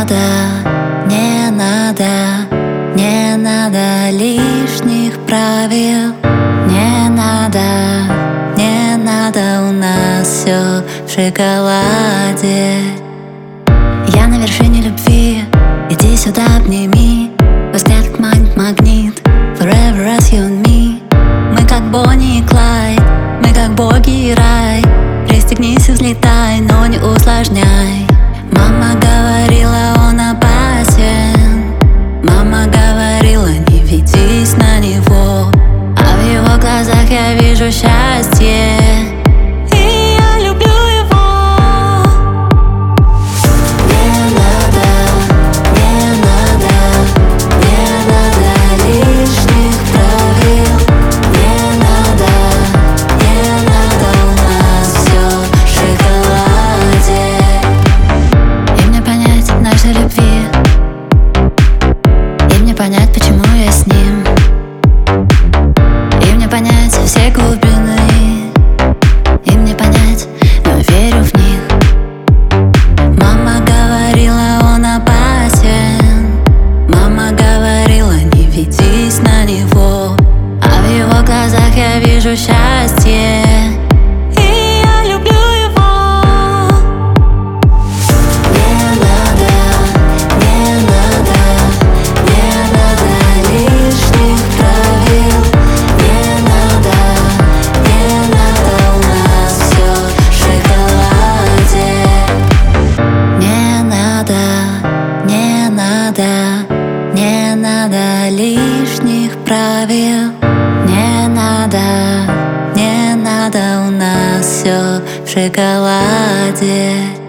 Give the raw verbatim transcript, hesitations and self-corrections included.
надо, не надо, не надо лишних правил. Не надо, не надо, у нас все в шоколаде. Я на вершине любви, иди сюда, обними. Взгляд манит магнит, forever as you and me. Мы как Бонни и Клайд, мы как боги и рай. Пристегнись и взлетай, но не усложняй. Мама говорила, он опасен. Мама говорила, не ведись на него. А в его глазах я вижу счастье. И я люблю его. Не надо, не надо, не надо лишних правил. Не надо, не надо, у нас все в шоколаде. И мне понять нашей любви, и мне понять, почему я с ним. И мне понять все глубины, и мне понять, но верю в них. Мама говорила, он опасен. Мама говорила, не ведись на него. А в его глазах я вижу счастье. И я люблю его. Не надо, не надо, не надо лишних правил. Не надо, не надо, у нас все в шоколаде. Не надо, не надо, не надо лишних правил. Не надо, не надо, у нас все в шоколаде.